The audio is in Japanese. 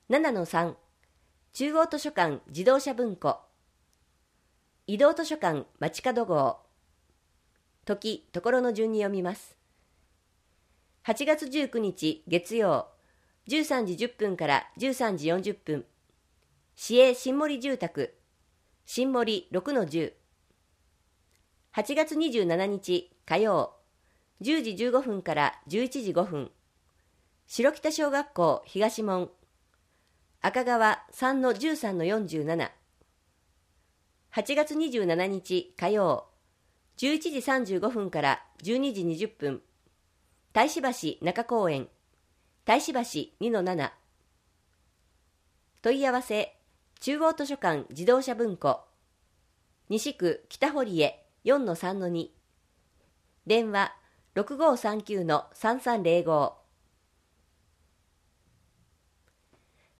7-3 中央図書館自動車文庫移動図書館街角号時ところの順に読みます。8月19日月曜13時10分から13時40分市営新森住宅新森 6-10 8月27日火曜10時15分から11時5分白北小学校東門赤川 3-13-47 8月27日火曜11時35分から12時20分太子橋中公園太子橋 2-7 問い合わせ中央図書館自動車文庫西区北堀江 4-3-2 電話 6539-3305